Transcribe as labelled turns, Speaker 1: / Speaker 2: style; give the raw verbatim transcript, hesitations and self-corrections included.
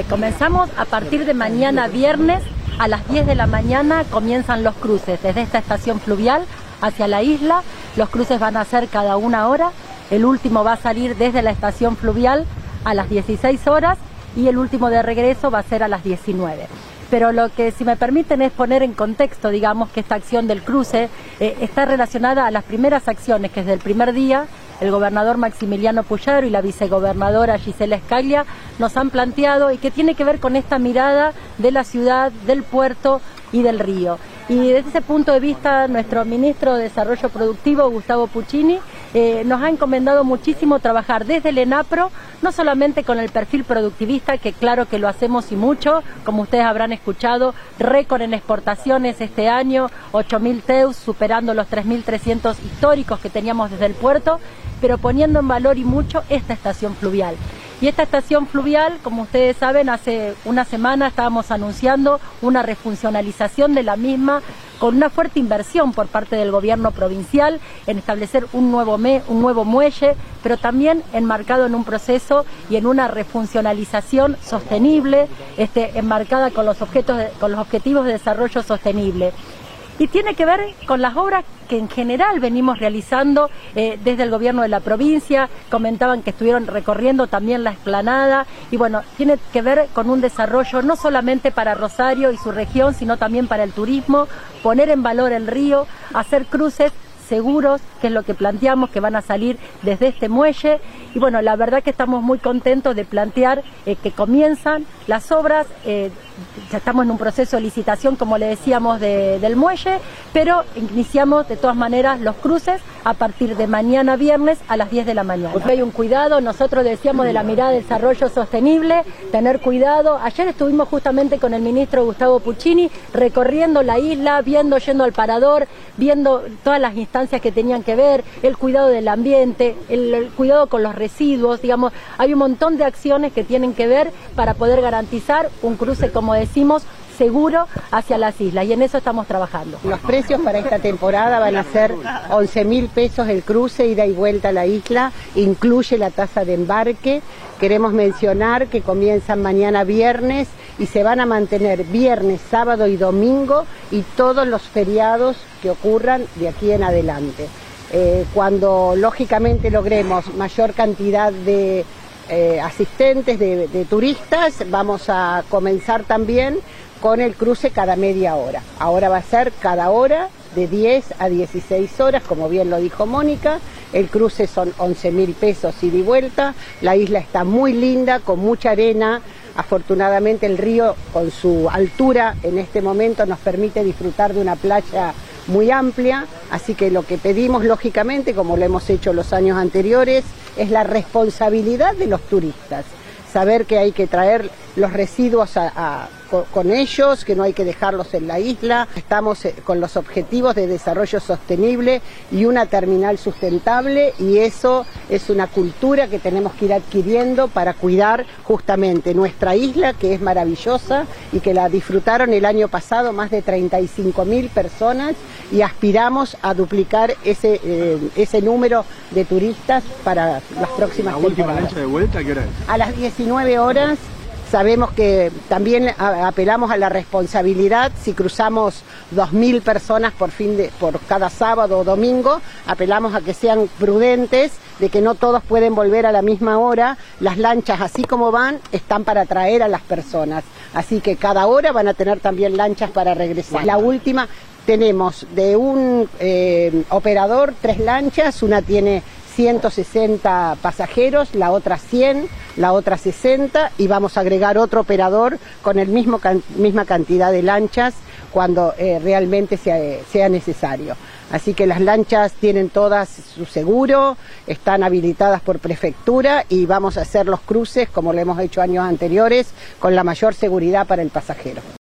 Speaker 1: Mire, comenzamos a partir de mañana viernes a las diez de la mañana comienzan los cruces desde esta estación fluvial hacia la isla. Los cruces van a ser cada una hora. El último va a salir desde la estación fluvial a las dieciséis horas y el último de regreso va a ser a las diecinueve. Pero lo que, si me permiten, es poner en contexto, digamos, que esta acción del cruce eh, está relacionada a las primeras acciones que desde el primer día el gobernador Maximiliano Puyaro y la vicegobernadora Gisela Escaglia nos han planteado y que tiene que ver con esta mirada de la ciudad, del puerto y del río. Y desde ese punto de vista, nuestro ministro de Desarrollo Productivo, Gustavo Puccini, eh, nos ha encomendado muchísimo trabajar desde el ENAPRO, no solamente con el perfil productivista, que claro que lo hacemos y mucho, como ustedes habrán escuchado, récord en exportaciones este año, ocho mil teus, superando los tres mil trescientos históricos que teníamos desde el puerto, pero poniendo en valor y mucho esta estación fluvial. Y esta estación fluvial, como ustedes saben, hace una semana estábamos anunciando una refuncionalización de la misma con una fuerte inversión por parte del gobierno provincial en establecer un nuevo, me, un nuevo muelle, pero también enmarcado en un proceso y en una refuncionalización sostenible, este, enmarcada con los, objetos de, con los objetivos de desarrollo sostenible. Y tiene que ver con las obras que en general venimos realizando eh, desde el gobierno de la provincia. Comentaban que estuvieron recorriendo también la explanada y bueno, tiene que ver con un desarrollo no solamente para Rosario y su región, sino también para el turismo, poner en valor el río, hacer cruces seguros, que es lo que planteamos, que van a salir desde este muelle. Y bueno, la verdad que estamos muy contentos de plantear eh, que comienzan las obras, eh, ya estamos en un proceso de licitación, como le decíamos, de, del muelle, pero iniciamos de todas maneras los cruces a partir de mañana viernes a las diez de la mañana. Porque hay un cuidado, nosotros decíamos de la mirada de desarrollo sostenible, tener cuidado. Ayer estuvimos justamente con el ministro Gustavo Puccini recorriendo la isla, viendo, yendo al parador, viendo todas las instancias que tenían que ver, el cuidado del ambiente, el, el cuidado con los residuos, digamos, hay un montón de acciones que tienen que ver para poder garantizar un cruce, como decimos, seguro hacia las islas, y en eso estamos trabajando.
Speaker 2: Los precios para esta temporada van a ser once mil pesos el cruce, ida y vuelta a la isla, incluye la tasa de embarque. Queremos mencionar que comienzan mañana viernes y se van a mantener viernes, sábado y domingo y todos los feriados que ocurran de aquí en adelante. Eh, cuando lógicamente logremos mayor cantidad de eh, asistentes, de, de turistas, vamos a comenzar también con el cruce cada media hora. Ahora va a ser cada hora de diez a dieciséis horas, como bien lo dijo Mónica. El cruce son once mil pesos ida y vuelta. La isla está muy linda, con mucha arena. Afortunadamente el río, con su altura en este momento, nos permite disfrutar de una playa muy amplia, así que lo que pedimos, lógicamente, como lo hemos hecho los años anteriores, es la responsabilidad de los turistas. Saber que hay que traer los residuos a, a, con ellos, que no hay que dejarlos en la isla. Estamos con los objetivos de desarrollo sostenible y una terminal sustentable, y eso es una cultura que tenemos que ir adquiriendo para cuidar justamente nuestra isla, que es maravillosa y que la disfrutaron el año pasado más de treinta y cinco mil personas, y aspiramos a duplicar ese, eh, ese número de turistas para las próximas temporadas.
Speaker 3: ¿La última lancha de vuelta a qué hora es?
Speaker 2: A las diecinueve horas. Sabemos que también apelamos a la responsabilidad. Si cruzamos dos mil personas por, fin de, por cada sábado o domingo, apelamos a que sean prudentes, de que no todos pueden volver a la misma hora. Las lanchas, así como van, están para traer a las personas. Así que cada hora van a tener también lanchas para regresar. La última, tenemos de un eh, operador tres lanchas, una tiene ciento sesenta pasajeros, la otra cien, la otra sesenta, y vamos a agregar otro operador con el mismo can, misma cantidad de lanchas cuando eh, realmente sea, sea necesario. Así que las lanchas tienen todas su seguro, están habilitadas por prefectura y vamos a hacer los cruces, como lo hemos hecho años anteriores, con la mayor seguridad para el pasajero.